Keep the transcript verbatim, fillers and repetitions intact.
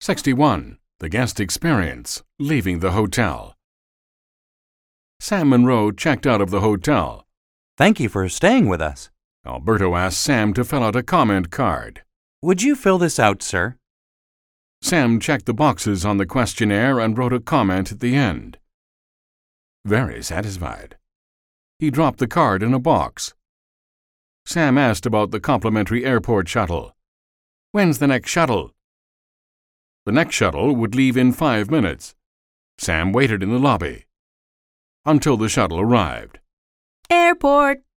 sixty-one. The guest experience, leaving the hotel. Sam Monroe checked out of the hotel. Thank you for staying with us. Alberto asked Sam to fill out a comment card. Would you fill this out, sir? Sam checked the boxes on the questionnaire and wrote a comment at the end. Very satisfied. He dropped the card in a box. Sam asked about the complimentary airport shuttle. When's the next shuttle? The next shuttle would leave in five minutes. Sam waited in the lobby until the shuttle arrived. Airport!